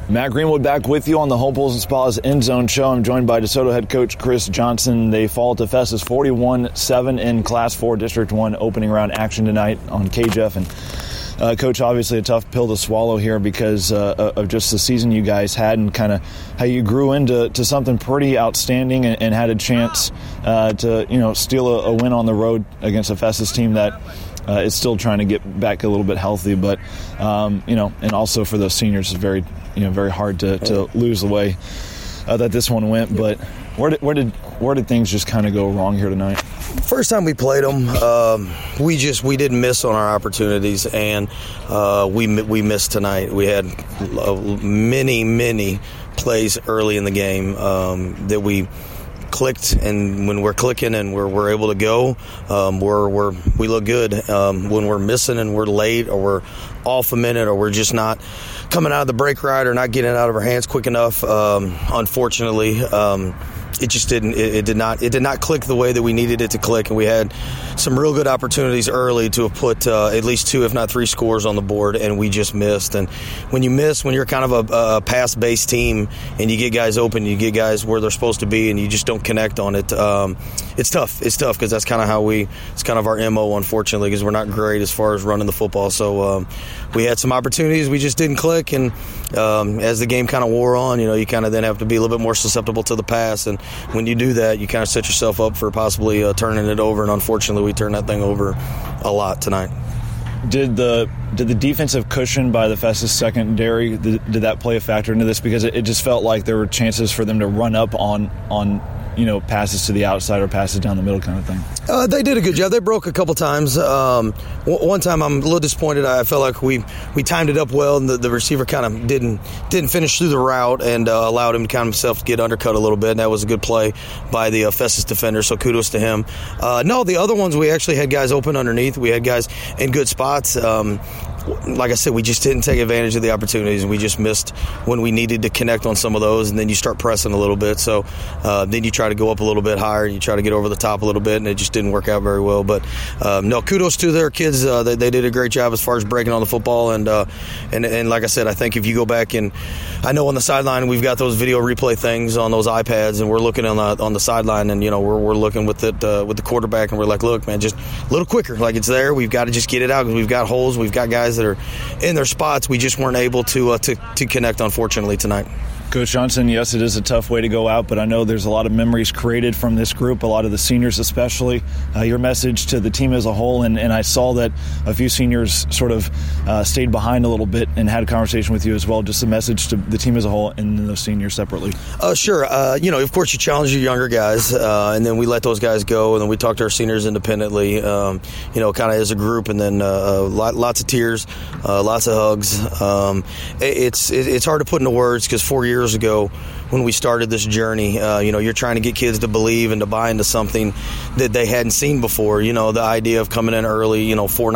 Matt Greenwood back with you on the Home Pools and Spas End Zone Show. I'm joined by DeSoto head coach Chris Johnson. They fall to Festus 41-7 in Class 4 District 1 opening round action tonight on KJEF. And Coach, obviously a tough pill to swallow here because of just the season you guys had and kind of how you grew into something pretty outstanding and had a chance to steal a win on the road against a Festus team that is still trying to get back a little bit healthy. But and also for those seniors, it's very hard to lose the way that this one went. But where did things just kind of go wrong here tonight? First time we played them, we didn't miss on our opportunities, and we missed tonight. We had many plays early in the game that we clicked, and when we're clicking and we're able to go, we look good. When we're missing and we're late or we're off a minute or we're just not coming out of the break right or not getting it out of our hands quick enough, unfortunately, it just didn't. It did not click the way that we needed it to click, and we had some real good opportunities early to have put at least 2, if not 3 scores on the board, and we just missed. And when you miss, when you're kind of a pass-based team, and you get guys open, you get guys where they're supposed to be, and you just don't connect on it, it's tough. It's tough because that's kind of it's kind of our MO, unfortunately, because we're not great as far as running the football. So we had some opportunities, we just didn't click, and as the game kind of wore on, you kind of then have to be a little bit more susceptible to the pass, and when you do that, you kind of set yourself up for possibly turning it over, and unfortunately we turned that thing over a lot tonight. Did the defensive cushion by the Festus secondary, did that play a factor into this? Because it just felt like there were chances for them to run up on passes to the outside or passes down the middle kind of thing. They did a good job. They broke a couple times. One time I'm a little disappointed. I felt like we timed it up well, and the receiver kind of didn't finish through the route and allowed him to kind of himself to get undercut a little bit, and that was a good play by the Festus defender, so kudos to him. No, the other ones we actually had guys open underneath. We had guys in good spots. Like I said, we just didn't take advantage of the opportunities. We just missed when we needed to connect on some of those, and then you start pressing a little bit. So then you try to go up a little bit higher, and you try to get over the top a little bit, and it just didn't work out very well. But no, kudos to their kids. They did a great job as far as breaking on the football. And like I said, I think if you go back, and I know on the sideline we've got those video replay things on those iPads, and we're looking on the sideline, and we're looking with the quarterback, and we're like, look, man, just a little quicker. Like, it's there. We've got to just get it out because we've got holes. We've got guys that are in their spots. We just weren't able to connect, unfortunately, tonight. Coach Johnson, yes, it is a tough way to go out, but I know there's a lot of memories created from this group, a lot of the seniors especially. Your message to the team as a whole, and I saw that a few seniors sort of stayed behind a little bit and had a conversation with you as well, just a message to the team as a whole and those seniors separately. Sure. Of course, you challenge your younger guys, and then we let those guys go, and then we talk to our seniors independently, kind of as a group, and then lots of tears, lots of hugs. It's hard to put into words because 4 years ago when we started this journey, you're trying to get kids to believe and to buy into something that they hadn't seen before. The idea of coming in early, 4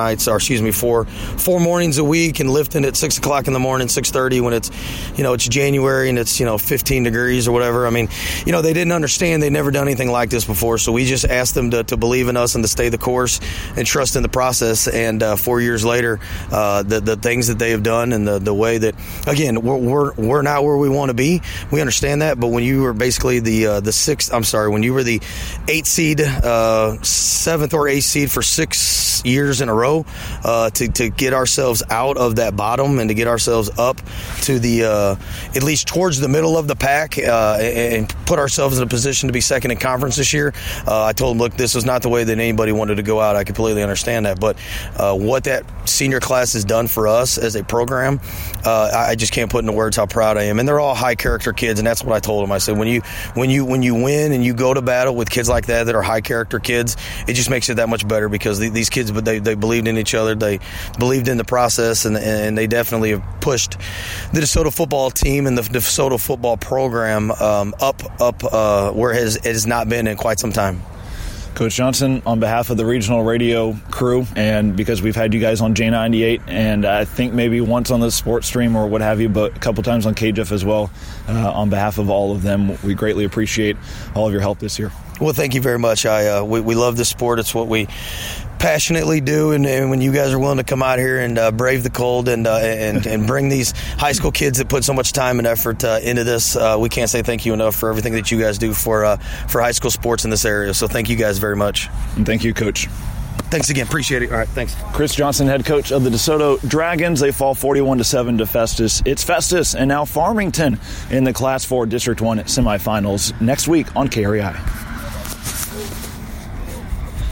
mornings a week and lifting at 6 o'clock in the morning, 6:30 when it's, it's January and it's, 15 degrees or whatever. I mean, they didn't understand. They'd never done anything like this before. So we just asked them to believe in us and to stay the course and trust in the process. And 4 years later, the things that they have done and the way that, again, we're not where we want to be. We understand that, but when you were basically when you were the 8th seed, 7th or 8th seed for 6 years in a row, to get ourselves out of that bottom and to get ourselves up to the at least towards the middle of the pack and put ourselves in a position to be second in conference this year. I told them, look, this is not the way that anybody wanted to go out. I completely understand that, but what that senior class has done for us as a program, I just can't put into words how proud I am. And they're all high character kids, and that's what I told them. I said, when you win and you go to battle with kids like that are high character kids, it just makes it that much better because these kids, they believed in each other, they believed in the process, and they definitely have pushed the DeSoto football team and the DeSoto football program up where it has not been in quite some time. Coach Johnson, on behalf of the regional radio crew, and because we've had you guys on J98, and I think maybe once on the sports stream or what have you, but a couple times on KJEF as well, on behalf of all of them, we greatly appreciate all of your help this year. Well, thank you very much. We love this sport. It's what we passionately do, and when you guys are willing to come out here and brave the cold and bring these high school kids that put so much time and effort into this, we can't say thank you enough for everything that you guys do for high school sports in this area. So thank you guys very much. And thank you, Coach. Thanks again. Appreciate it. All right, thanks. Chris Johnson, head coach of the DeSoto Dragons. They fall 41-7 to Festus. It's Festus and now Farmington in the Class 4 District 1 semifinals next week on KREI.